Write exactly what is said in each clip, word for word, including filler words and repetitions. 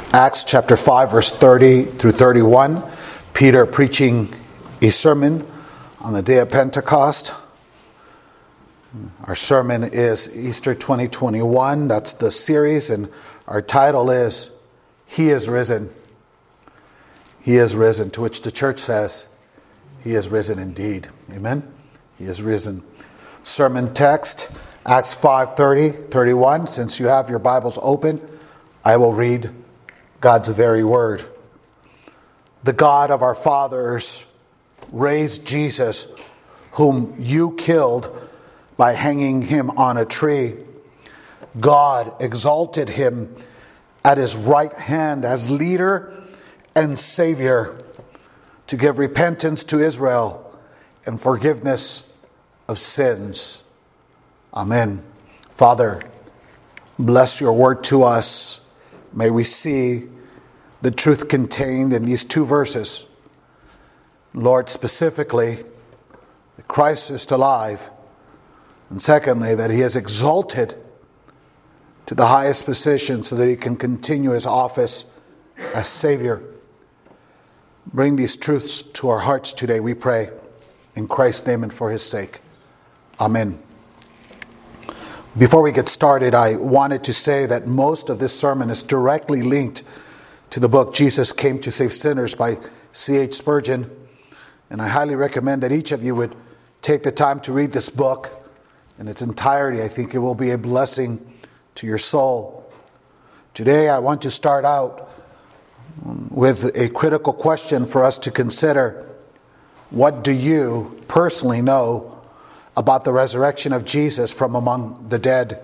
Acts chapter five, verse thirty through thirty-one. Peter preaching a sermon on the day of Pentecost. Our sermon is Easter twenty twenty-one. That's the series, and our title is He is Risen. He is risen, to which the church says, He is risen indeed. Amen? He is risen. Sermon text, Acts five, thirty, thirty-one. Since you have your Bibles open, I will read God's very word. The God of our fathers raised Jesus, whom you killed by hanging him on a tree. God exalted him at his right hand as leader and Savior, to give repentance to Israel and forgiveness of sins. Amen. Father, bless your word to us. May we see the truth contained in these two verses. Lord, specifically, that Christ is alive. And secondly, that he is exalted to the highest position so that he can continue his office as Savior. Bring these truths to our hearts today, we pray, in Christ's name and for his sake. Amen. Before we get started, I wanted to say that most of this sermon is directly linked to the book Jesus Came to Save Sinners by C H Spurgeon. And I highly recommend that each of you would take the time to read this book in its entirety. I think it will be a blessing to your soul. Today I want to start out with a critical question for us to consider. What do you personally know about the resurrection of Jesus from among the dead?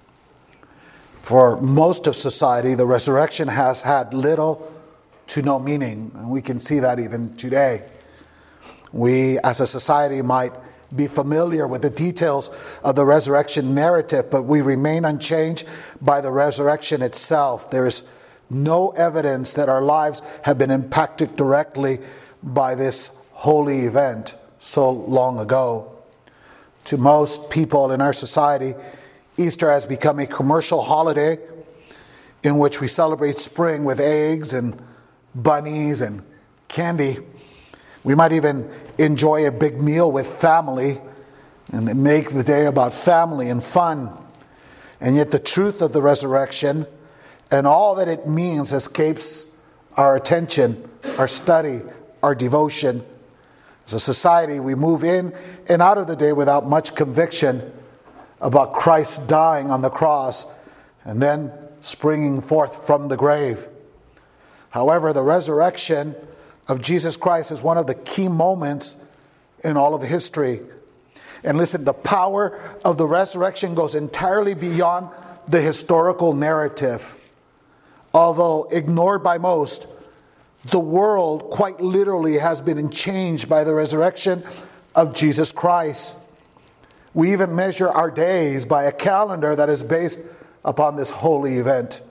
For most of society, the resurrection has had little to no meaning, and we can see that even today. We, as a society, might be familiar with the details of the resurrection narrative, but we remain unchanged by the resurrection itself. There is no evidence that our lives have been impacted directly by this holy event so long ago. To most people in our society, Easter has become a commercial holiday in which we celebrate spring with eggs and bunnies and candy. We might even enjoy a big meal with family and make the day about family and fun. And yet the truth of the resurrection and all that it means escapes our attention, our study, our devotion. As a society, we move in and out of the day without much conviction about Christ dying on the cross and then springing forth from the grave. However, the resurrection of Jesus Christ is one of the key moments in all of history. And listen, the power of the resurrection goes entirely beyond the historical narrative. Although ignored by most, the world quite literally has been changed by the resurrection of Jesus Christ. We even measure our days by a calendar that is based upon this holy event.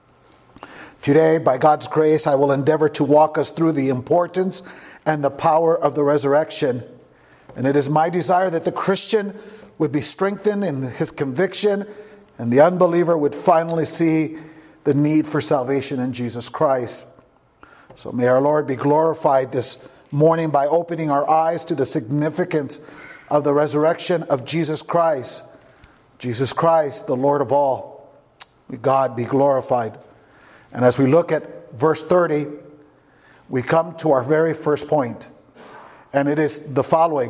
Today, by God's grace, I will endeavor to walk us through the importance and the power of the resurrection. And it is my desire that the Christian would be strengthened in his conviction and the unbeliever would finally see the need for salvation in Jesus Christ. So may our Lord be glorified this morning by opening our eyes to the significance of the resurrection of Jesus Christ. Jesus Christ, the Lord of all. May God be glorified. And as we look at verse thirty, we come to our very first point. And it is the following: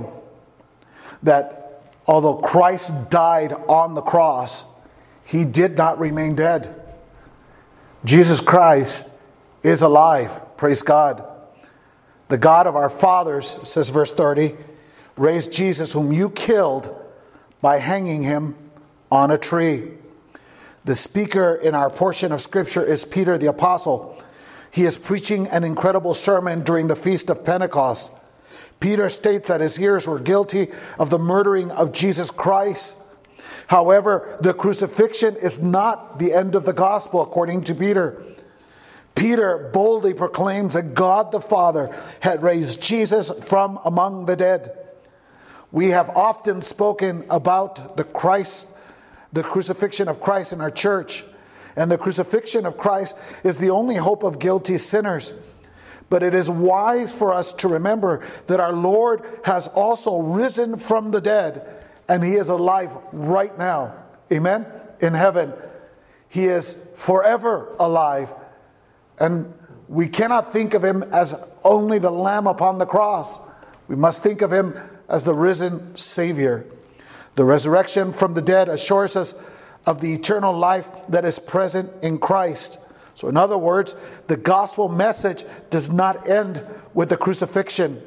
that although Christ died on the cross, he did not remain dead. Jesus Christ is alive. Praise God. The God of our fathers, says verse thirty, raised Jesus, whom you killed by hanging him on a tree. The speaker in our portion of Scripture is Peter the Apostle. He is preaching an incredible sermon during the Feast of Pentecost. Peter states that his hearers were guilty of the murdering of Jesus Christ. However, the crucifixion is not the end of the gospel, according to Peter. Peter boldly proclaims that God the Father had raised Jesus from among the dead. We have often spoken about the Christ, the crucifixion of Christ in our church. And the crucifixion of Christ is the only hope of guilty sinners. But it is wise for us to remember that our Lord has also risen from the dead, and He is alive right now. Amen? In heaven. He is forever alive. And we cannot think of Him as only the Lamb upon the cross. We must think of Him as the risen Savior. The resurrection from the dead assures us of the eternal life that is present in Christ. So in other words, the gospel message does not end with the crucifixion.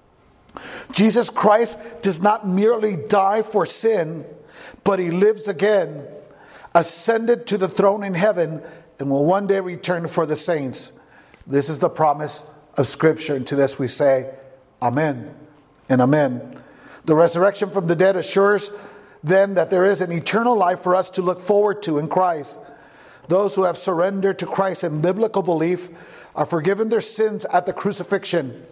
Jesus Christ does not merely die for sin, but He lives again, ascended to the throne in heaven, and will one day return for the saints. This is the promise of Scripture, and to this we say, Amen and Amen. The resurrection from the dead assures then that there is an eternal life for us to look forward to in Christ. Those who have surrendered to Christ in biblical belief are forgiven their sins at the crucifixion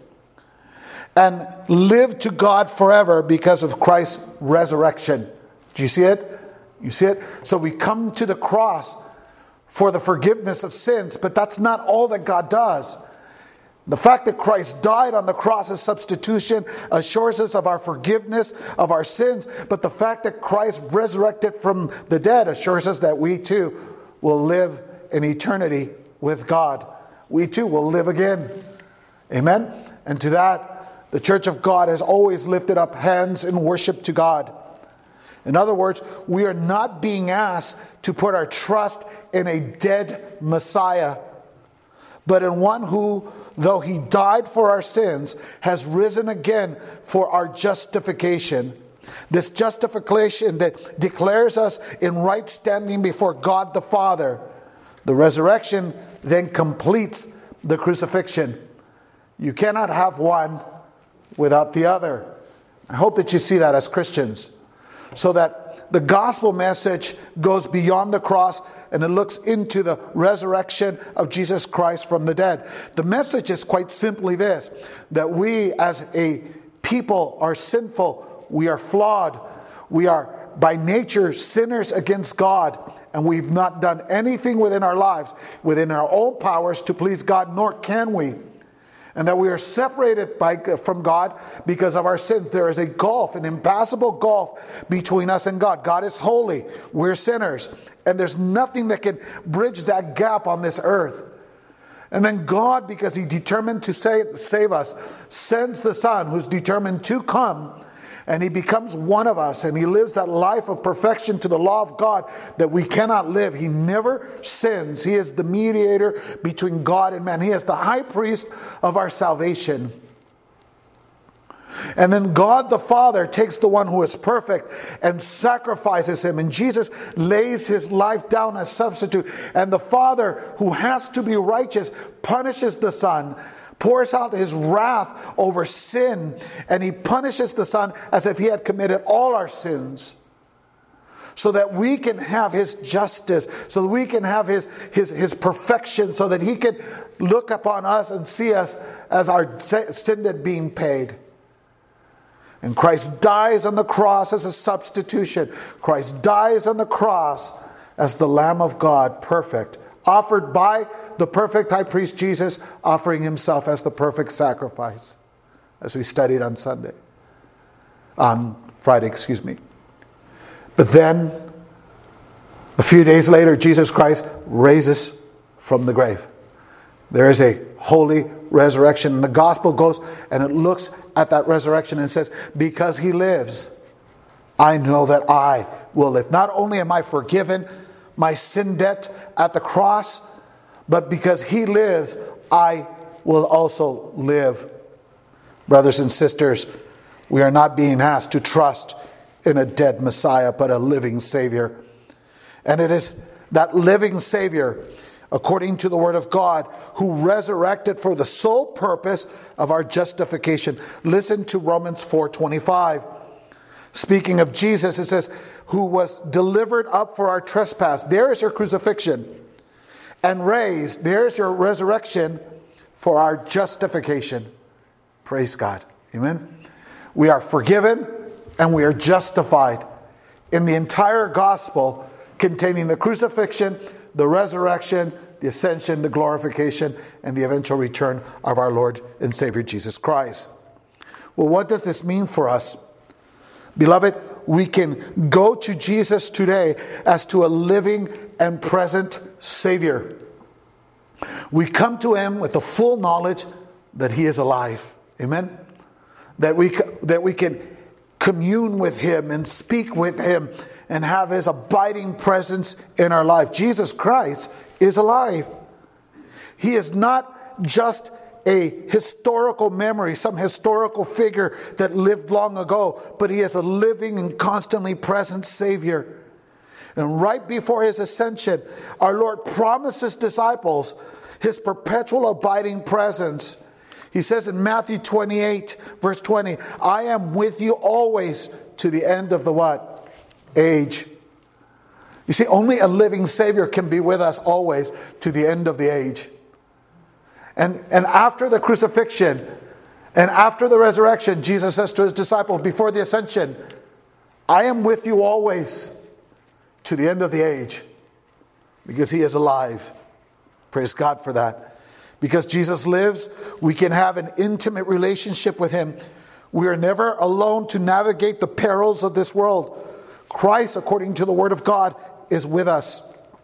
and live to God forever because of Christ's resurrection. Do you see it? You see it? So we come to the cross for the forgiveness of sins, but that's not all that God does. The fact that Christ died on the cross as substitution assures us of our forgiveness of our sins. But the fact that Christ resurrected from the dead assures us that we too will live in eternity with God. We too will live again. Amen? And to that, the Church of God has always lifted up hands in worship to God. In other words, we are not being asked to put our trust in a dead Messiah, but in one who, though He died for our sins, has risen again for our justification. This justification that declares us in right standing before God the Father. The resurrection then completes the crucifixion. You cannot have one without the other. I hope that you see that as Christians. So that the gospel message goes beyond the cross and it looks into the resurrection of Jesus Christ from the dead. The message is quite simply this, that we as a people are sinful, we are flawed, we are by nature sinners against God, and we've not done anything within our lives, within our own powers to please God, nor can we. And that we are separated by, from God because of our sins. There is a gulf, an impassable gulf between us and God. God is holy. We're sinners. And there's nothing that can bridge that gap on this earth. And then God, because He determined to save, save us, sends the Son who's determined to come. And He becomes one of us. And He lives that life of perfection to the law of God that we cannot live. He never sins. He is the mediator between God and man. He is the high priest of our salvation. And then God the Father takes the one who is perfect and sacrifices Him. And Jesus lays His life down as substitute. And the Father, who has to be righteous, punishes the Son, pours out His wrath over sin, and He punishes the Son as if He had committed all our sins, so that we can have His justice, so that we can have His, His, His perfection, so that He can look upon us and see us as our sin debt being paid. And Christ dies on the cross as a substitution. Christ dies on the cross as the Lamb of God, perfect, offered by the perfect high priest Jesus, offering Himself as the perfect sacrifice, as we studied on Sunday, on Friday, excuse me. But then, a few days later, Jesus Christ raises from the grave. There is a holy resurrection. And the gospel goes and it looks at that resurrection and says, because He lives, I know that I will live. Not only am I forgiven my sin debt at the cross, but because He lives, I will also live. Brothers and sisters, we are not being asked to trust in a dead Messiah, but a living Savior. And it is that living Savior, according to the Word of God, who resurrected for the sole purpose of our justification. Listen to Romans four twenty-five. Speaking of Jesus, it says, who was delivered up for our trespass. There is your crucifixion. And raised, there's your resurrection for our justification. Praise God. Amen. We are forgiven and we are justified in the entire gospel containing the crucifixion, the resurrection, the ascension, the glorification, and the eventual return of our Lord and Savior Jesus Christ. Well, what does this mean for us? Beloved, we can go to Jesus today as to a living and present Savior. We come to Him with the full knowledge that He is alive. Amen? That we, that we can commune with Him and speak with Him and have His abiding presence in our life. Jesus Christ is alive. He is not just a historical memory, some historical figure that lived long ago, but He is a living and constantly present Savior. And right before His ascension, our Lord promised His disciples His perpetual abiding presence. He says in Matthew twenty-eight, verse twenty, I am with you always to the end of the what? Age. You see, only a living Savior can be with us always to the end of the age. And, and after the crucifixion and after the resurrection, Jesus says to His disciples before the ascension, I am with you always to the end of the age, because He is alive. Praise God for that. Because Jesus lives, we can have an intimate relationship with Him. We are never alone to navigate the perils of this world. Christ, according to the Word of God, is with us.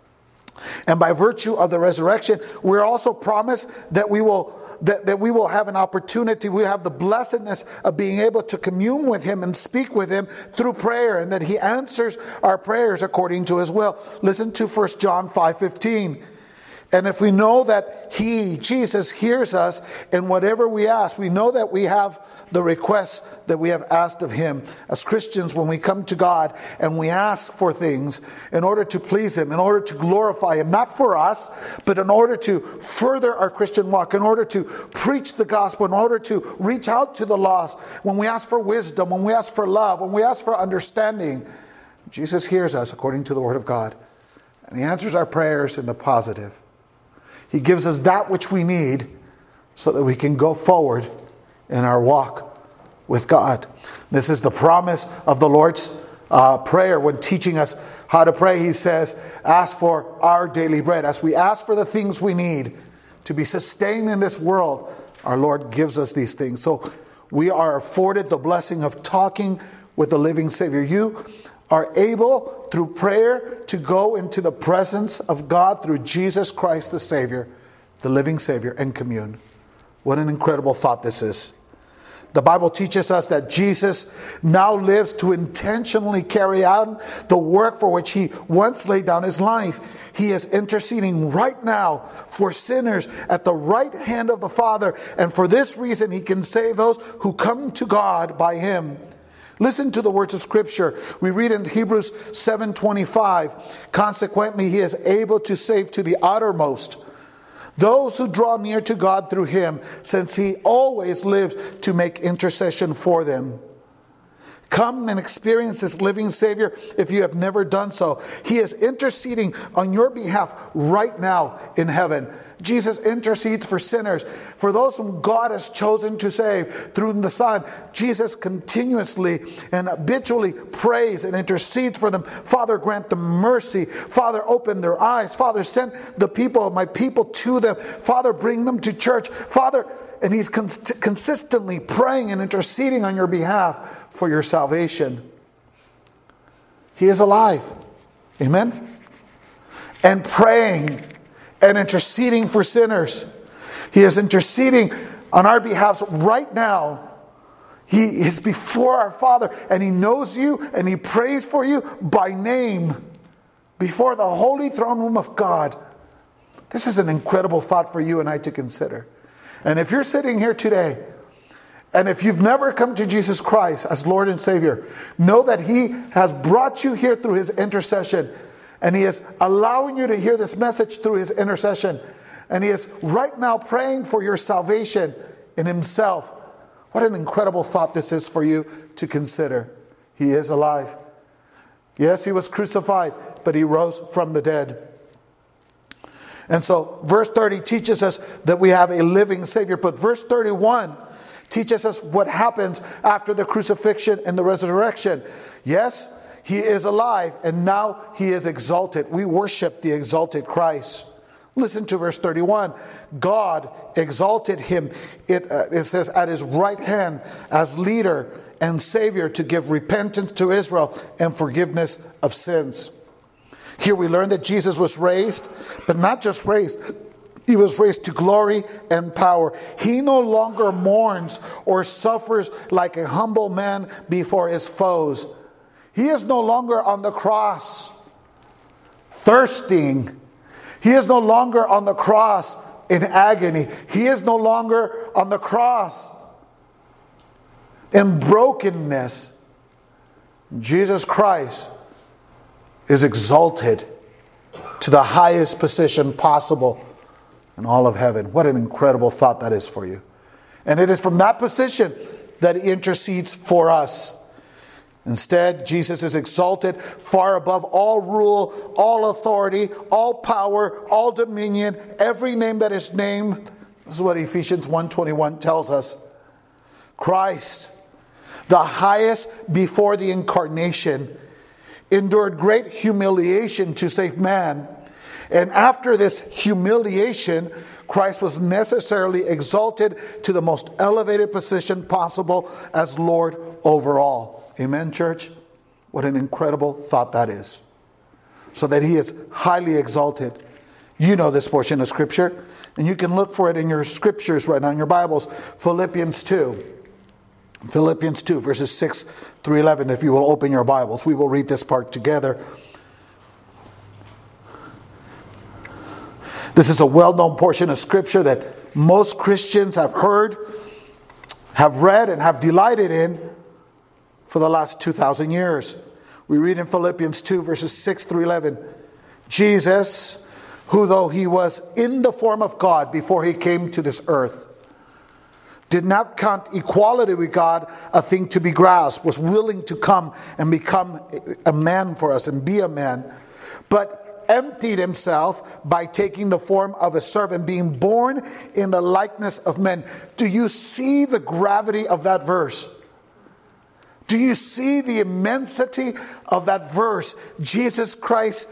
And by virtue of the resurrection, we're also promised that we will that, that we will have an opportunity, we have the blessedness of being able to commune with Him and speak with Him through prayer, and that He answers our prayers according to His will. Listen to First John five fifteen. And if we know that He, Jesus, hears us in whatever we ask, we know that we have the requests that we have asked of Him. As Christians, when we come to God and we ask for things in order to please Him, in order to glorify Him, not for us, but in order to further our Christian walk, in order to preach the gospel, in order to reach out to the lost, when we ask for wisdom, when we ask for love, when we ask for understanding, Jesus hears us according to the Word of God. And He answers our prayers in the positive. He gives us that which we need so that we can go forward in our walk with God. This is the promise of the Lord's uh, Prayer. When teaching us how to pray, He says, ask for our daily bread. As we ask for the things we need to be sustained in this world, our Lord gives us these things. So we are afforded the blessing of talking with the living Savior. You are able, through prayer, to go into the presence of God through Jesus Christ the Savior, the living Savior, and commune. What an incredible thought this is. The Bible teaches us that Jesus now lives to intentionally carry out the work for which He once laid down His life. He is interceding right now for sinners at the right hand of the Father, and for this reason He can save those who come to God by Him. Listen to the words of Scripture. We read in Hebrews seven twenty-five, consequently He is able to save to the uttermost those who draw near to God through Him, since He always lives to make intercession for them. Come and experience this living Savior if you have never done so. He is interceding on your behalf right now in heaven. Jesus intercedes for sinners, for those whom God has chosen to save through the Son. Jesus continuously and habitually prays and intercedes for them. Father, grant them mercy. Father, open their eyes. Father, send the people, my people, to them. Father, bring them to church. Father, and He's cons- consistently praying and interceding on your behalf for your salvation. He is alive. Amen? And praying and interceding for sinners. He is interceding on our behalf right now. He is before our Father, and He knows you, and He prays for you by name before the holy throne room of God. This is an incredible thought for you and I to consider. And if you're sitting here today, and if you've never come to Jesus Christ as Lord and Savior, know that He has brought you here through His intercession. And He is allowing you to hear this message through His intercession. And He is right now praying for your salvation in Himself. What an incredible thought this is for you to consider. He is alive. Yes, He was crucified, but He rose from the dead. And so verse thirty teaches us that we have a living Savior. But verse thirty-one teaches us what happens after the crucifixion and the resurrection. Yes, He is alive, and now he is exalted. We worship the exalted Christ. Listen to verse thirty-one. God exalted him, it, uh, it says, at his right hand as leader and Savior to give repentance to Israel and forgiveness of sins. Here we learn that Jesus was raised, but not just raised. He was raised to glory and power. He no longer mourns or suffers like a humble man before his foes. He is no longer on the cross thirsting. He is no longer on the cross in agony. He is no longer on the cross in brokenness. Jesus Christ is exalted to the highest position possible in all of heaven. What an incredible thought that is for you. And it is from that position that he intercedes for us. Instead, Jesus is exalted far above all rule, all authority, all power, all dominion, every name that is named. This is what Ephesians one twenty-one tells us. Christ, the highest before the incarnation, endured great humiliation to save man. And after this humiliation, Christ was necessarily exalted to the most elevated position possible as Lord over all. Amen, church? What an incredible thought that is. So that he is highly exalted. You know this portion of Scripture, and you can look for it in your Scriptures right now, in your Bibles. Philippians two. Philippians two, verses six through eleven. If you will open your Bibles, we will read this part together. This is a well-known portion of Scripture that most Christians have heard, have read, and have delighted in for the last two thousand years. We read in Philippians two, verses six through eleven. Jesus, who though he was in the form of God before he came to this earth, did not count equality with God a thing to be grasped, was willing to come and become a man for us and be a man, but emptied himself by taking the form of a servant, being born in the likeness of men. Do you see the gravity of that verse? Do you see the immensity of that verse? Jesus Christ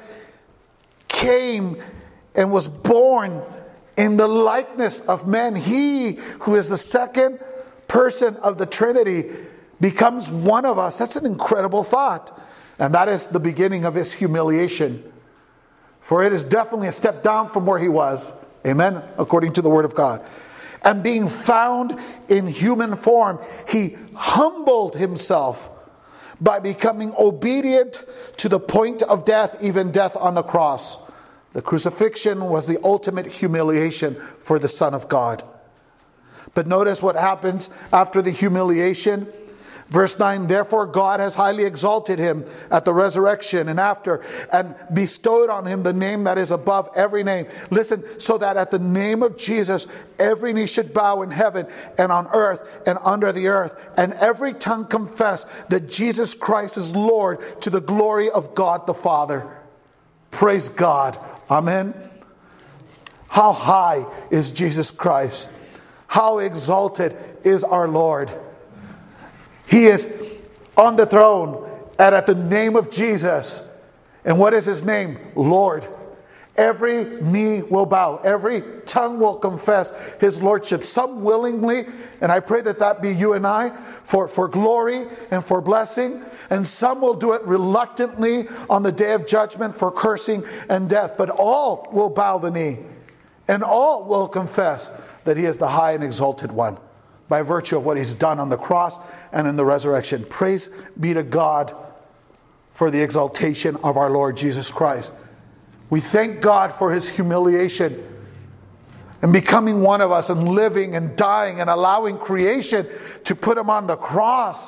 came and was born in the likeness of men. He who is the second person of the Trinity becomes one of us. That's an incredible thought. And that is the beginning of his humiliation. For it is definitely a step down from where he was. Amen? According to the Word of God. And being found in human form, he humbled himself by becoming obedient to the point of death, even death on the cross. The crucifixion was the ultimate humiliation for the Son of God. But notice what happens after the humiliation. Verse nine, therefore God has highly exalted him at the resurrection and after, and bestowed on him the name that is above every name. Listen, so that at the name of Jesus, every knee should bow in heaven and on earth and under the earth, and every tongue confess that Jesus Christ is Lord, to the glory of God the Father. Praise God. Amen. How high is Jesus Christ? How exalted is our Lord? He is on the throne, and at the name of Jesus. And what is his name? Lord. Every knee will bow. Every tongue will confess his lordship. Some willingly, and I pray that that be you and I, for, for glory and for blessing. And some will do it reluctantly on the day of judgment for cursing and death. But all will bow the knee, and all will confess that he is the high and exalted one, by virtue of what he's done on the cross and in the resurrection. Praise be to God for the exaltation of our Lord Jesus Christ. We thank God for his humiliation and becoming one of us and living and dying and allowing creation to put him on the cross.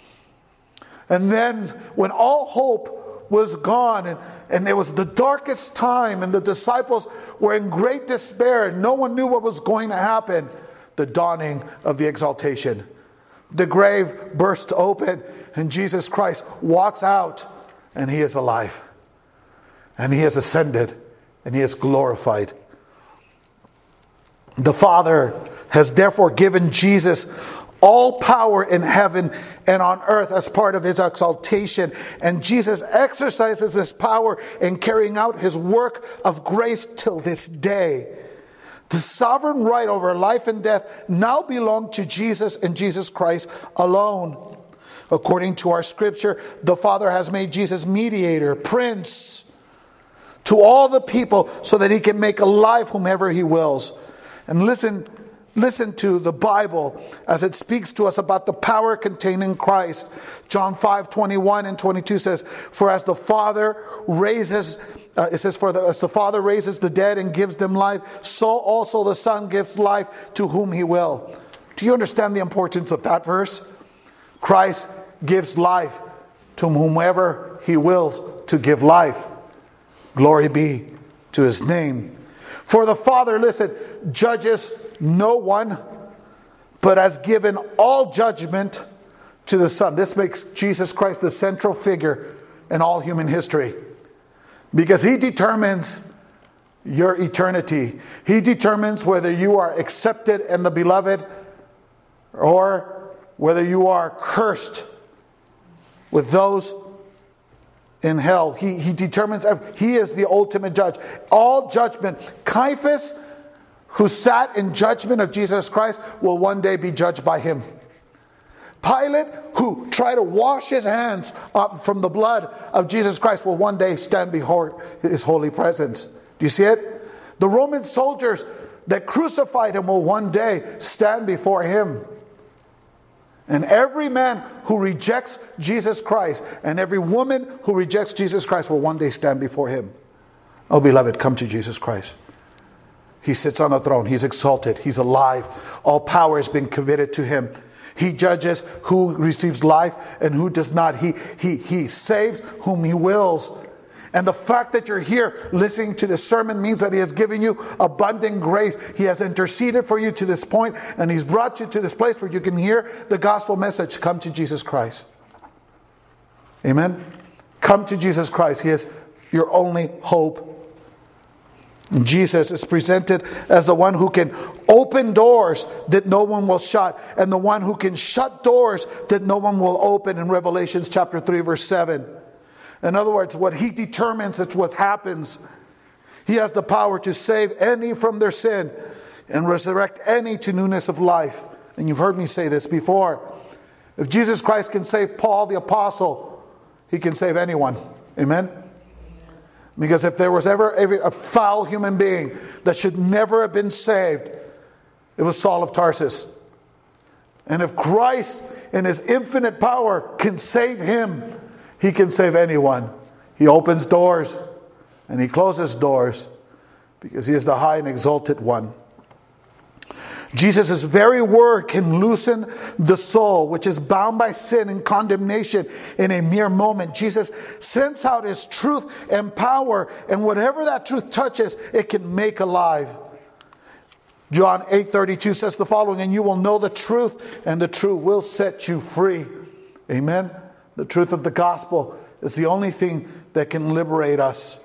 And then when all hope was gone and, and it was the darkest time and the disciples were in great despair and no one knew what was going to happen, the dawning of the exaltation. The grave burst open and Jesus Christ walks out and he is alive. And he has ascended and he is glorified. The Father has therefore given Jesus all power in heaven and on earth as part of his exaltation. And Jesus exercises this power in carrying out his work of grace till this day. The sovereign right over life and death now belong to Jesus and Jesus Christ alone. According to our scripture, the Father has made Jesus mediator, prince, to all the people so that he can make alive whomever he wills. And listen, listen to the Bible as it speaks to us about the power contained in Christ. John five, twenty-one and twenty-two says, for as the Father raises, uh, it says, for the, as the Father raises the dead and gives them life, so also the Son gives life to whom he will. Do you understand the importance of that verse? Christ gives life to whomever he wills to give life. Glory be to his name. For the Father, listen, judges no one, but has given all judgment to the Son. This makes Jesus Christ the central figure in all human history, because he determines your eternity. He determines whether you are accepted in the beloved or whether you are cursed with those in hell. He, he determines, he is the ultimate judge. All judgment. Caiaphas, who sat in judgment of Jesus Christ, will one day be judged by him. Pilate, who tried to wash his hands up from the blood of Jesus Christ, will one day stand before his holy presence. Do you see it? The Roman soldiers that crucified him will one day stand before him. And every man who rejects Jesus Christ and every woman who rejects Jesus Christ will one day stand before him. Oh, beloved, come to Jesus Christ. He sits on the throne. He's exalted. He's alive. All power has been committed to him. He judges who receives life and who does not. He, he, he saves whom he wills. And the fact that you're here listening to this sermon means that he has given you abundant grace. He has interceded for you to this point, and he's brought you to this place where you can hear the gospel message. Come to Jesus Christ. Amen? Come to Jesus Christ. He is your only hope. Jesus is presented as the one who can open doors that no one will shut, and the one who can shut doors that no one will open in Revelation chapter three, verse seven. In other words, what he determines is what happens. He has the power to save any from their sin and resurrect any to newness of life. And you've heard me say this before. If Jesus Christ can save Paul the apostle, he can save anyone. Amen? Because if there was ever a foul human being that should never have been saved, it was Saul of Tarsus. And if Christ in his infinite power can save him, he can save anyone. He opens doors and he closes doors because he is the high and exalted one. Jesus' very word can loosen the soul, which is bound by sin and condemnation in a mere moment. Jesus sends out his truth and power, and whatever that truth touches, it can make alive. John eight thirty-two says the following, and you will know the truth, and the truth will set you free. Amen? The truth of the gospel is the only thing that can liberate us.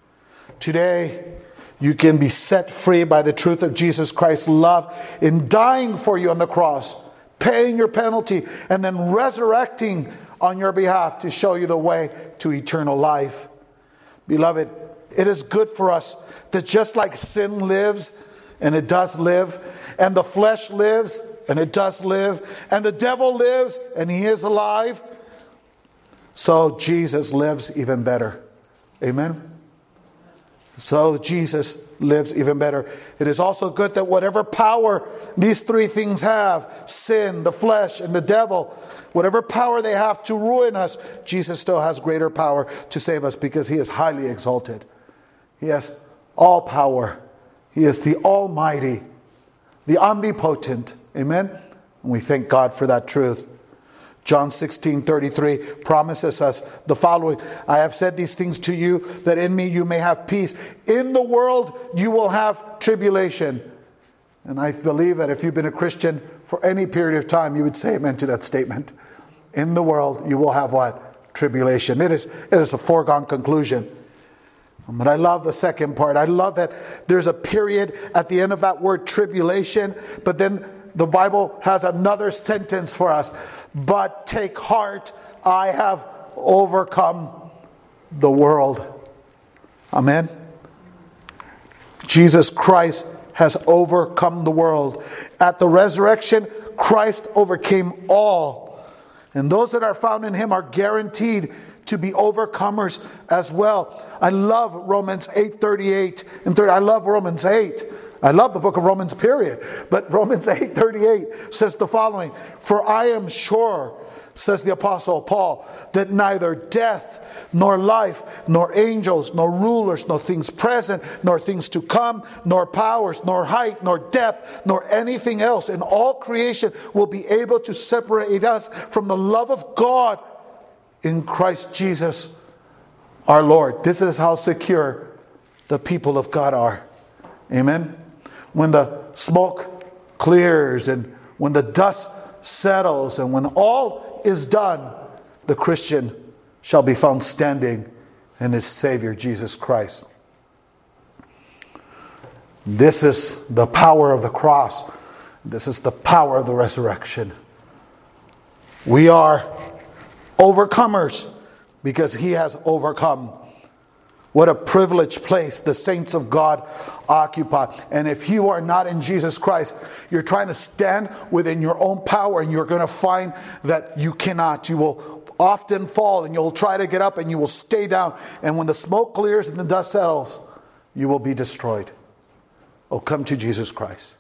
Today, you can be set free by the truth of Jesus Christ's love in dying for you on the cross, paying your penalty, and then resurrecting on your behalf to show you the way to eternal life. Beloved, it is good for us that just like sin lives, and it does live, and the flesh lives, and it does live, and the devil lives, and he is alive, so Jesus lives even better. Amen? So Jesus lives even better. It is also good that whatever power these three things have, sin, the flesh, and the devil, whatever power they have to ruin us, Jesus still has greater power to save us because he is highly exalted. He has all power. He is the Almighty, the Omnipotent. Amen? And we thank God for that truth. John sixteen thirty-three promises us the following. I have said these things to you that in me you may have peace. In the world you will have tribulation. And I believe that if you've been a Christian for any period of time, you would say amen to that statement. In the world you will have what? Tribulation. It is, it is a foregone conclusion. But I love the second part. I love that there's a period at the end of that word tribulation, but then the Bible has another sentence for us. But take heart, I have overcome the world. Amen. Jesus Christ has overcome the world. At the resurrection, Christ overcame all. And those that are found in him are guaranteed to be overcomers as well. I love Romans eight thirty-eight and thirty. I love Romans eight. I love the book of Romans, period. But Romans eight thirty-eight says the following: For I am sure, says the Apostle Paul, that neither death, nor life, nor angels, nor rulers, nor things present, nor things to come, nor powers, nor height, nor depth, nor anything else in all creation will be able to separate us from the love of God in Christ Jesus our Lord. This is how secure the people of God are. Amen. When the smoke clears and when the dust settles and when all is done, the Christian shall be found standing in his Savior, Jesus Christ. This is the power of the cross. This is the power of the resurrection. We are overcomers because he has overcome. What a privileged place the saints of God occupy. And if you are not in Jesus Christ, you're trying to stand within your own power, and you're going to find that you cannot. You will often fall, and you'll try to get up, and you will stay down. And when the smoke clears and the dust settles, you will be destroyed. Oh, come to Jesus Christ.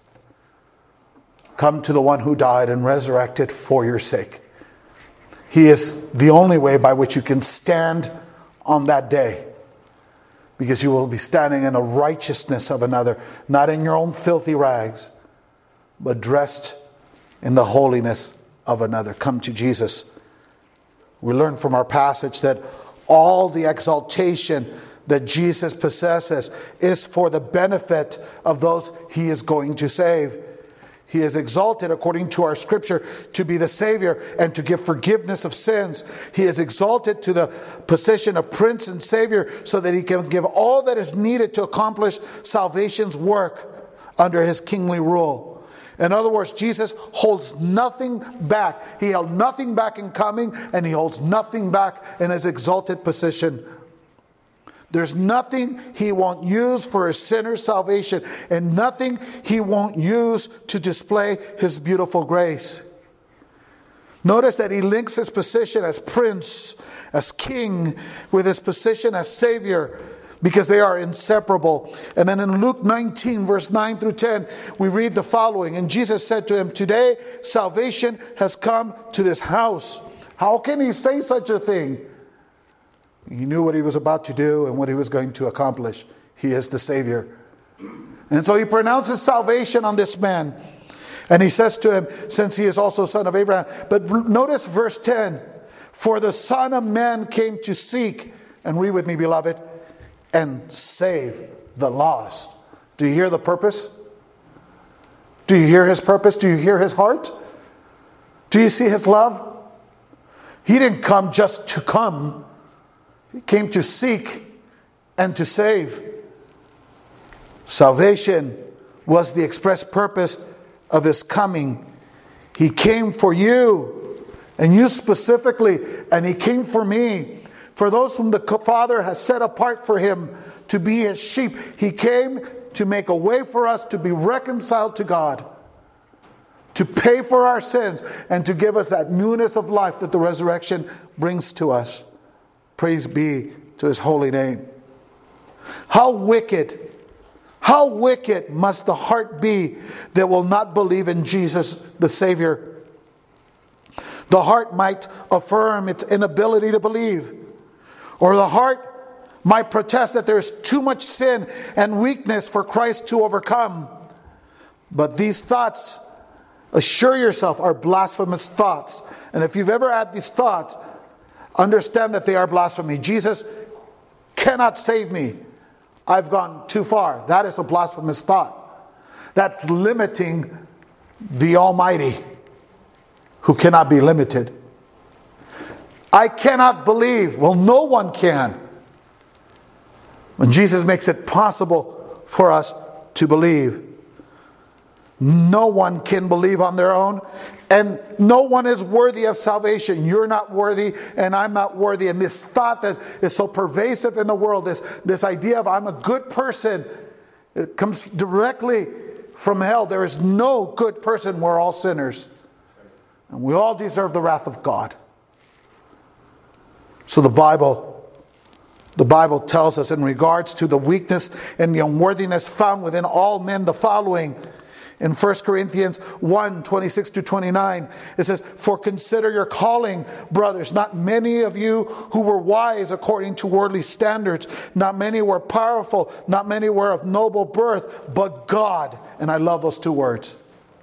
Come to the one who died and resurrected for your sake. He is the only way by which you can stand on that day. Because you will be standing in the righteousness of another, not in your own filthy rags, but dressed in the holiness of another. Come to Jesus. We learn from our passage that all the exaltation that Jesus possesses is for the benefit of those he is going to save. He is exalted, according to our scripture, to be the Savior and to give forgiveness of sins. He is exalted to the position of Prince and Savior so that he can give all that is needed to accomplish salvation's work under his kingly rule. In other words, Jesus holds nothing back. He held nothing back in coming, and he holds nothing back in his exalted position. There's nothing he won't use for a sinner's salvation, and nothing he won't use to display his beautiful grace. Notice that he links his position as prince, as king, with his position as savior, because they are inseparable. And then in Luke nineteen, verse nine through ten, we read the following. And Jesus said to him, "Today salvation has come to this house." How can he say such a thing? He knew what he was about to do and what he was going to accomplish. He is the Savior. And so he pronounces salvation on this man. And he says to him, since he is also son of Abraham. But notice verse ten. For the Son of Man came to seek, and read with me, beloved, and save the lost. Do you hear the purpose? Do you hear his purpose? Do you hear his heart? Do you see his love? He didn't come just to come. He came to seek and to save. Salvation was the express purpose of his coming. He came for you, and you specifically, and he came for me. For those whom the Father has set apart for him to be his sheep. He came to make a way for us to be reconciled to God, to pay for our sins, and to give us that newness of life that the resurrection brings to us. Praise be to his holy name. How wicked, how wicked must the heart be that will not believe in Jesus the Savior. The heart might affirm its inability to believe. Or the heart might protest that there is too much sin and weakness for Christ to overcome. But these thoughts, assure yourself, are blasphemous thoughts. And if you've ever had these thoughts, understand that they are blasphemy. Jesus cannot save me. I've gone too far. That is a blasphemous thought. That's limiting the Almighty, who cannot be limited. I cannot believe. Well, no one can. When Jesus makes it possible for us to believe. No one can believe on their own, and no one is worthy of salvation. You're not worthy, and I'm not worthy. And this thought that is so pervasive in the world, this, this idea of I'm a good person, it comes directly from hell. There is no good person. We're all sinners. And we all deserve the wrath of God. So the Bible, the Bible tells us in regards to the weakness and the unworthiness found within all men the following. In First Corinthians one, twenty-six to twenty-nine, it says, "For consider your calling, brothers. Not many of you who were wise according to worldly standards. Not many were powerful. Not many were of noble birth. But God." And I love those two words.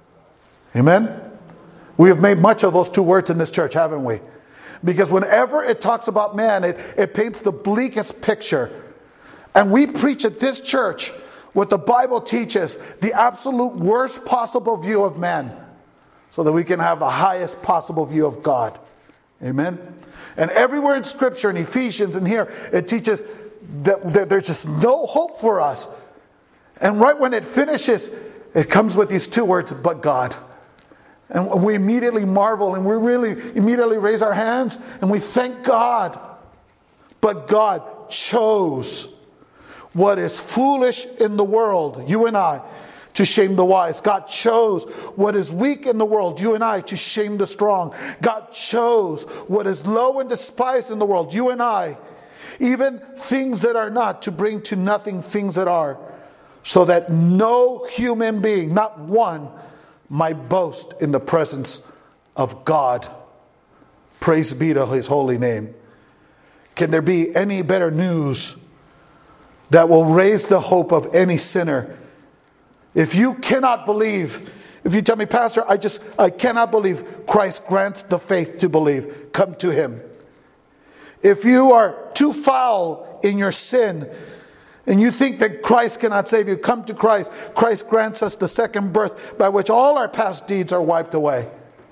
Amen? We have made much of those two words in this church, haven't we? Because whenever it talks about man, it, it paints the bleakest picture. And we preach at this church what the Bible teaches, the absolute worst possible view of man, so that we can have the highest possible view of God. Amen? And everywhere in Scripture, in Ephesians and here, it teaches that, that there's just no hope for us. And right when it finishes, it comes with these two words, but God. And we immediately marvel, and we really immediately raise our hands, and we thank God. But God chose what is foolish in the world, you and I, to shame the wise. God chose what is weak in the world, you and I, to shame the strong. God chose what is low and despised in the world, you and I, even things that are not, to bring to nothing things that are, so that no human being, not one, might boast in the presence of God. Praise be to His holy name. Can there be any better news that will raise the hope of any sinner? If you cannot believe, if you tell me, Pastor, I just, I cannot believe, Christ grants the faith to believe. Come to Him. If you are too foul in your sin, and you think that Christ cannot save you, come to Christ. Christ grants us the second birth by which all our past deeds are wiped away.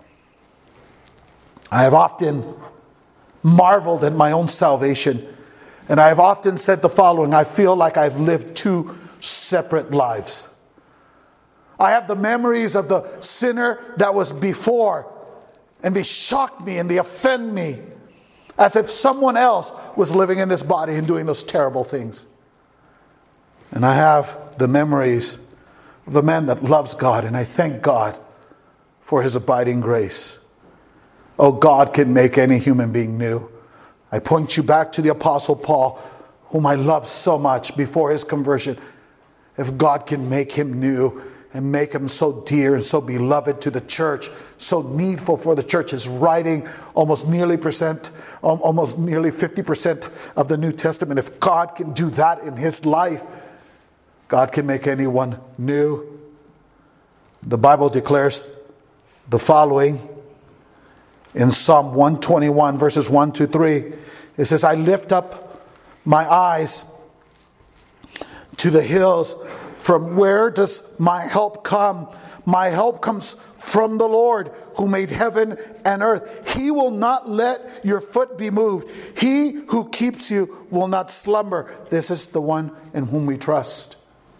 I have often marveled at my own salvation. And I have often said the following: I feel like I've lived two separate lives. I have the memories of the sinner that was before, and they shock me and they offend me, as if someone else was living in this body and doing those terrible things. And I have the memories of the man that loves God, and I thank God for His abiding grace. Oh, God can make any human being new. I point you back to the Apostle Paul, whom I love so much before his conversion. If God can make him new and make him so dear and so beloved to the church, so needful for the church, his writing almost nearly percent, almost nearly fifty percent of the New Testament. If God can do that in his life, God can make anyone new. The Bible declares the following in Psalm one twenty-one, verses one to three. It says, "I lift up my eyes to the hills. From where does my help come? My help comes from the Lord who made heaven and earth. He will not let your foot be moved. He who keeps you will not slumber." This is the one in whom we trust.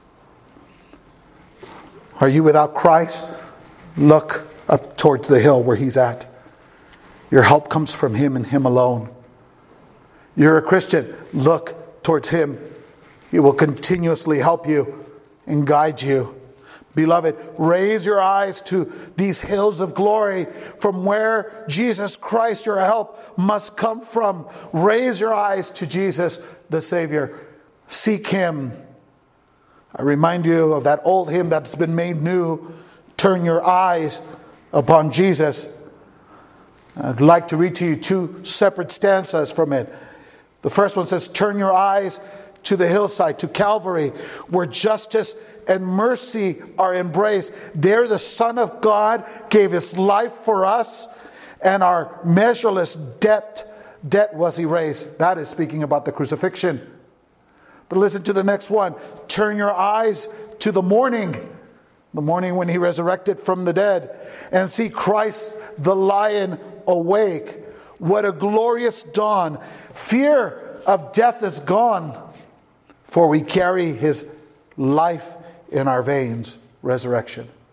Are you without Christ? Look up towards the hill where He's at. Your help comes from Him and Him alone. You're a Christian. Look towards Him. He will continuously help you and guide you. Beloved, raise your eyes to these hills of glory, from where Jesus Christ, your help, must come from. Raise your eyes to Jesus, the Savior. Seek Him. I remind you of that old hymn that's been made new. Turn your eyes upon Jesus. I'd like to read to you two separate stanzas from it. The first one says, "Turn your eyes to the hillside, to Calvary, where justice and mercy are embraced. There the Son of God gave His life for us, and our measureless debt, debt was erased." That is speaking about the crucifixion. But listen to the next one. "Turn your eyes to the morning," the morning when He resurrected from the dead, "and see Christ the Lion awake. What a glorious dawn. Fear of death is gone, for we carry His life in our veins." Resurrection.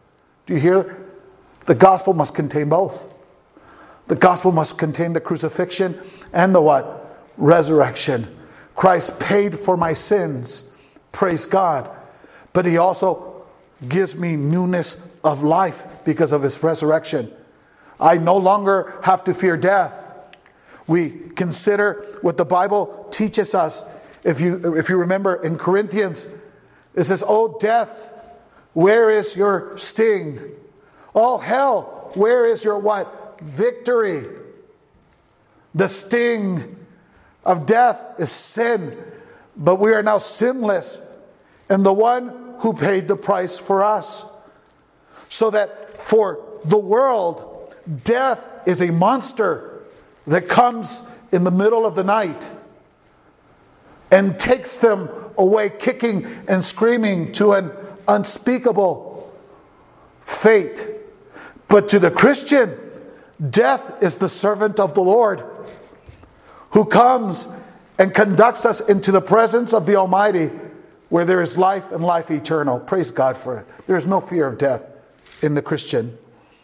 Do you hear? The gospel must contain both. The gospel must contain the crucifixion and the what? Resurrection. Christ paid for my sins. Praise God. But he also gives me newness of life because of his resurrection. I no longer have to fear death. We consider what the Bible teaches us. If you, if you remember in Corinthians, it says, "Oh death, where is your sting? Oh hell, where is your what? Victory." The sting of death is sin, but we are now sinless in the one who paid the price for us. So that for the world, death is a monster that comes in the middle of the night and takes them away kicking and screaming to an unspeakable fate. But to the Christian, death is the servant of the Lord who comes and conducts us into the presence of the Almighty, where there is life and life eternal. Praise God for it. There is no fear of death in the Christian.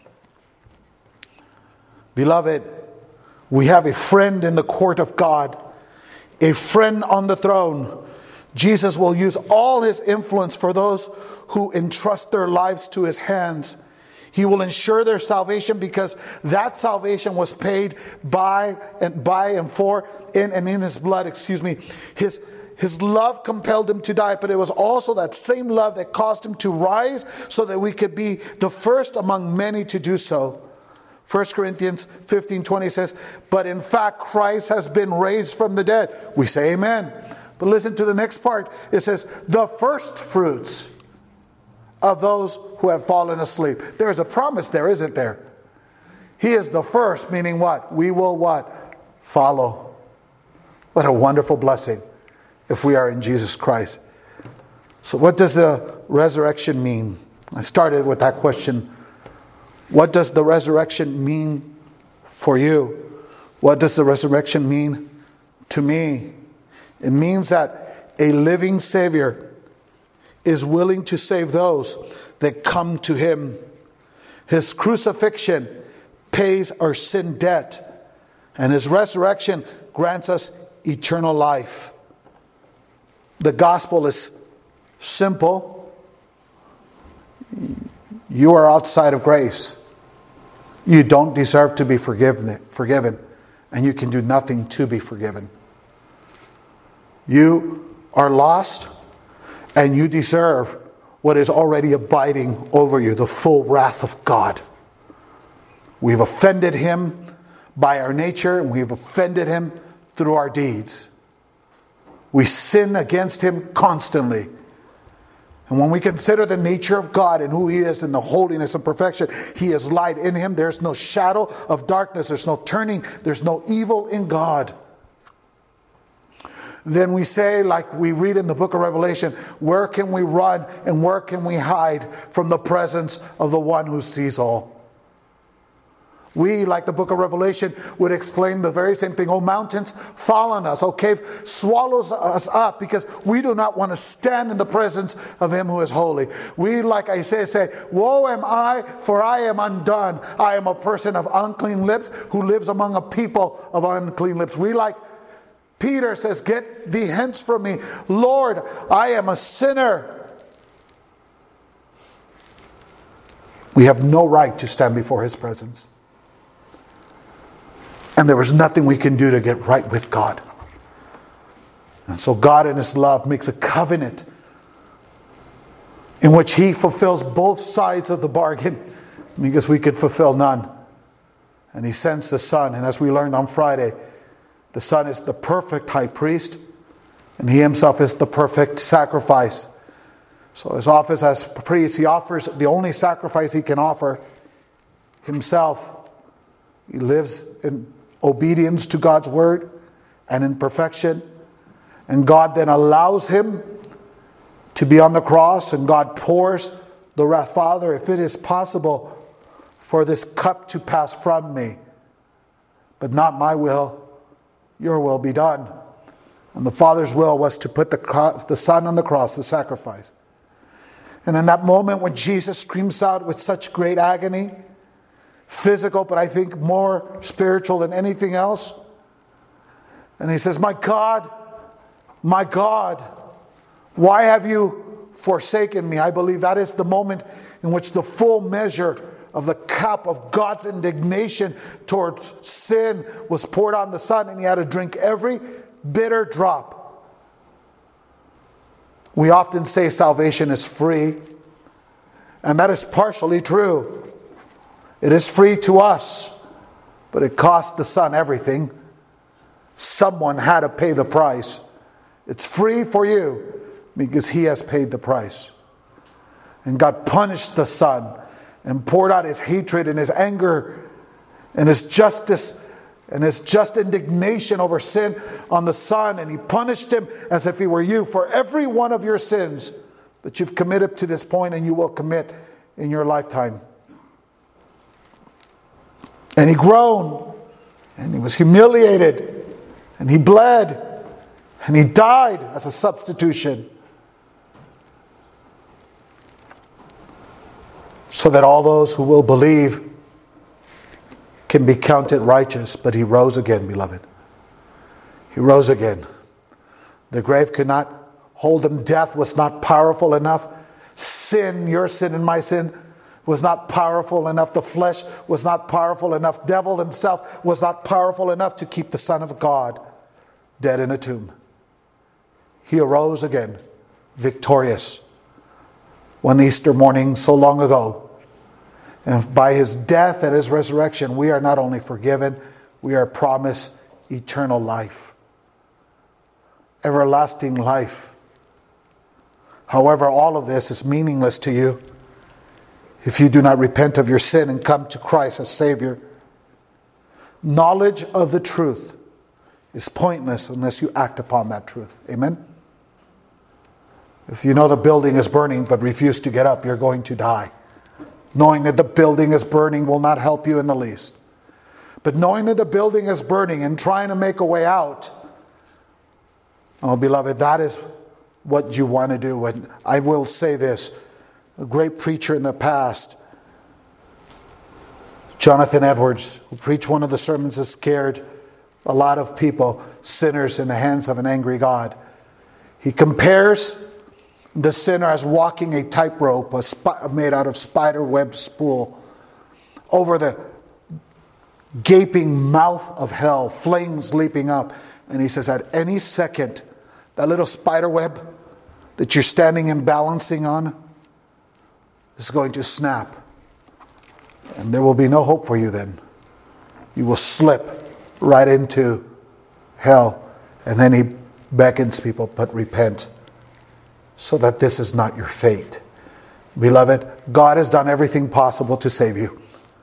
Beloved, we have a friend in the court of God, a friend on the throne. Jesus will use all his influence for those who entrust their lives to his hands. He will ensure their salvation because that salvation was paid by and by and for in and in his blood. Excuse me. His his love compelled him to die, but it was also that same love that caused him to rise so that we could be the first among many to do so. First Corinthians fifteen twenty says, "But in fact Christ has been raised from the dead." We say amen. But listen to the next part. It says, "The first fruits of those who have fallen asleep." There is a promise there, isn't there? He is the first, meaning what? We will what? Follow. What a wonderful blessing if we are in Jesus Christ. So what does the resurrection mean? I started with that question. What does the resurrection mean for you? What does the resurrection mean to me? It means that a living Savior is willing to save those that come to him. His crucifixion pays our sin debt, and his resurrection grants us eternal life. The gospel is simple. You are outside of grace. You don't deserve to be forgiven, forgiven, and you can do nothing to be forgiven. You are lost, and you deserve what is already abiding over you, the full wrath of God. We've offended him by our nature, and we've offended him through our deeds. We sin against him constantly. And when we consider the nature of God and who he is in the holiness and perfection, he is light. In him there's no shadow of darkness. There's no turning. There's no evil in God. Then we say, like we read in the book of Revelation, where can we run and where can we hide from the presence of the one who sees all? We, like the book of Revelation, would exclaim the very same thing. "Oh, mountains, fall on us. Oh, cave, swallows us up," because we do not want to stand in the presence of him who is holy. We, like Isaiah, say, "Woe am I, for I am undone. I am a person of unclean lips who lives among a people of unclean lips." We, like Peter, says, "Get thee hence from me. Lord, I am a sinner." We have no right to stand before his presence. And there was nothing we can do to get right with God. And so God in his love makes a covenant in which he fulfills both sides of the bargain because we could fulfill none. And he sends the Son. And as we learned on Friday, the Son is the perfect high priest, and he himself is the perfect sacrifice. So his office as priest, he offers the only sacrifice he can offer, himself. He lives in obedience to God's word and in perfection. And God then allows him to be on the cross, and God pours the wrath. "Father, if it is possible for this cup to pass from me, but not my will, your will be done." And the Father's will was to put the cross, the Son on the cross, the sacrifice. And in that moment when Jesus screams out with such great agony, physical, but I think more spiritual than anything else, and he says, "My God, my God, why have you forsaken me?" I believe that is the moment in which the full measure of the cup of God's indignation towards sin was poured on the Son, and he had to drink every bitter drop. We often say salvation is free, and that is partially true. It is free to us, but it cost the Son everything. Someone had to pay the price. It's free for you because he has paid the price. And God punished the Son and poured out his hatred and his anger and his justice and his just indignation over sin on the Son. And he punished him as if he were you for every one of your sins that you've committed to this point and you will commit in your lifetime. And he groaned, and he was humiliated, and he bled, and he died as a substitution, so that all those who will believe can be counted righteous. But he rose again, beloved. He rose again. The grave could not hold him. Death was not powerful enough. Sin, your sin and my sin, was not powerful enough. The flesh was not powerful enough. Devil himself was not powerful enough to keep the Son of God dead in a tomb. He arose again, victorious, one Easter morning so long ago. And by his death and his resurrection, we are not only forgiven, we are promised eternal life, everlasting life. However, all of this is meaningless to you if you do not repent of your sin and come to Christ as Savior. Knowledge of the truth is pointless unless you act upon that truth. Amen? If you know the building is burning but refuse to get up, you're going to die. Knowing that the building is burning will not help you in the least. But knowing that the building is burning and trying to make a way out, oh, beloved, that is what you want to do. And I will say this, a great preacher in the past, Jonathan Edwards, who preached one of the sermons that scared a lot of people, sinners in the hands of an angry God. He compares the sinner as walking a tightrope a sp- made out of spider web spool over the gaping mouth of hell, flames leaping up. And he says, at any second, that little spider web that you're standing and balancing on is going to snap. And there will be no hope for you then. You will slip right into hell. And then he beckons people, but repent, so that this is not your fate. Beloved, God has done everything possible to save you.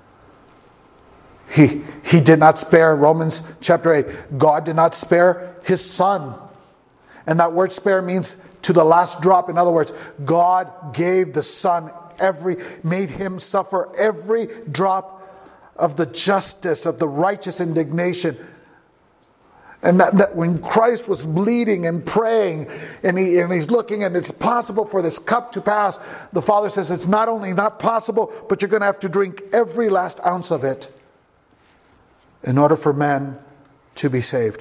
He, he did not spare, Romans chapter eight, God did not spare his Son. And that word spare means to the last drop. In other words, God gave the Son every, made him suffer every drop of the justice, of the righteous indignation. And that, that when Christ was bleeding and praying, and, he, and he's looking, and it's possible for this cup to pass, the Father says it's not only not possible, but you're going to have to drink every last ounce of it in order for man to be saved.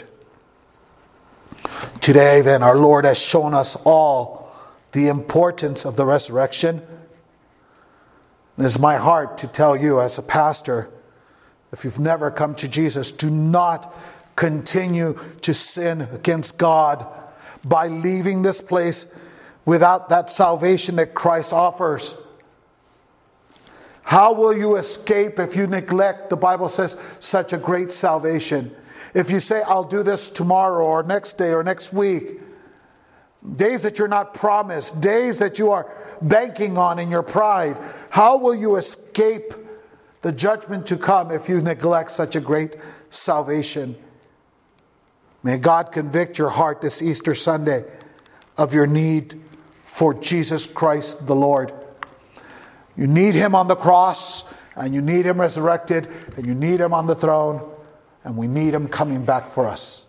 Today, then, our Lord has shown us all the importance of the resurrection. It is my heart to tell you as a pastor, if you've never come to Jesus, do not continue to sin against God by leaving this place without that salvation that Christ offers. How will you escape if you neglect, the Bible says, such a great salvation? If you say, I'll do this tomorrow or next day or next week, days that you're not promised, days that you are banking on in your pride, how will you escape the judgment to come if you neglect such a great salvation? May God convict your heart this Easter Sunday of your need for Jesus Christ the Lord. You need him on the cross, and you need him resurrected, and you need him on the throne, and we need him coming back for us.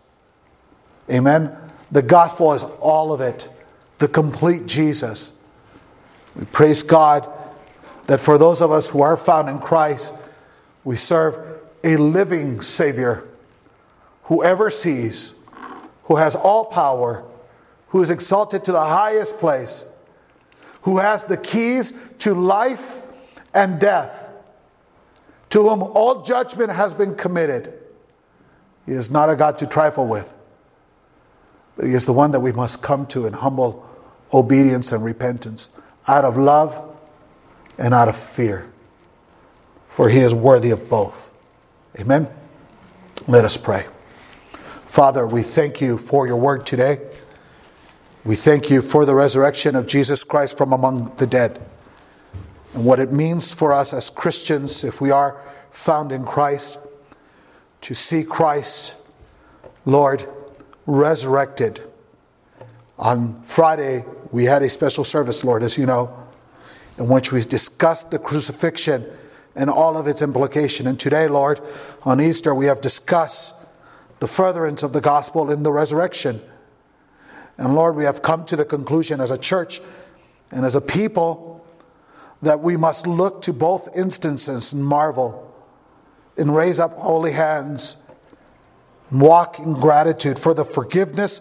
Amen? The gospel is all of it. The complete Jesus. We praise God that for those of us who are found in Christ, we serve a living Savior who ever sees, who has all power, who is exalted to the highest place, who has the keys to life and death, to whom all judgment has been committed. He is not a God to trifle with, but He is the one that we must come to in humble obedience and repentance, out of love and out of fear, for He is worthy of both. Amen? Let us pray. Father, we thank You for Your word today. We thank You for the resurrection of Jesus Christ from among the dead, and what it means for us as Christians, if we are found in Christ, to see Christ, Lord, resurrected. On Friday, we had a special service, Lord, as You know, in which we discussed the crucifixion and all of its implication. And today, Lord, on Easter, we have discussed the furtherance of the gospel in the resurrection. And Lord, we have come to the conclusion as a church and as a people that we must look to both instances and marvel and raise up holy hands and walk in gratitude for the forgiveness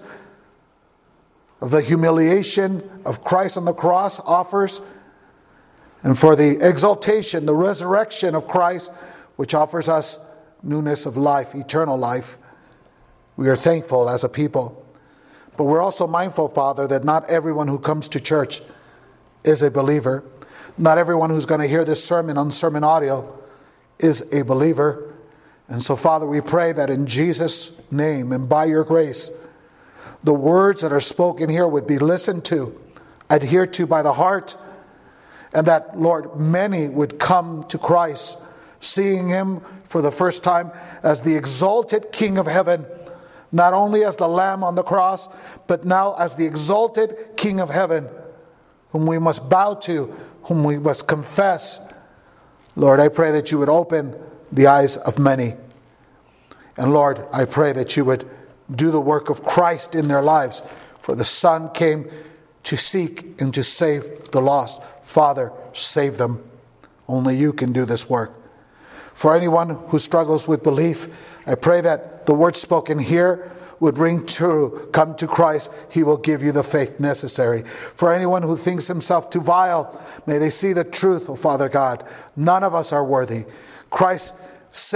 of the humiliation of Christ on the cross offers, and for the exaltation, the resurrection of Christ, which offers us newness of life, eternal life. We are thankful as a people. But we're also mindful, Father, that not everyone who comes to church is a believer. Not everyone who's going to hear this sermon on sermon audio is a believer. And so, Father, we pray that in Jesus' name and by Your grace, the words that are spoken here would be listened to, adhered to by the heart, and that, Lord, many would come to Christ, seeing Him for the first time as the exalted King of heaven, not only as the Lamb on the cross, but now as the exalted King of heaven, whom we must bow to, whom we must confess. Lord, I pray that You would open the eyes of many. And Lord, I pray that You would do the work of Christ in their lives, for the Son came to seek and to save the lost. Father, save them. Only You can do this work. For anyone who struggles with belief, I pray that the word spoken here would ring true. Come to Christ, He will give you the faith necessary. For anyone who thinks himself too vile, may they see the truth, oh Father God. None of us are worthy. Christ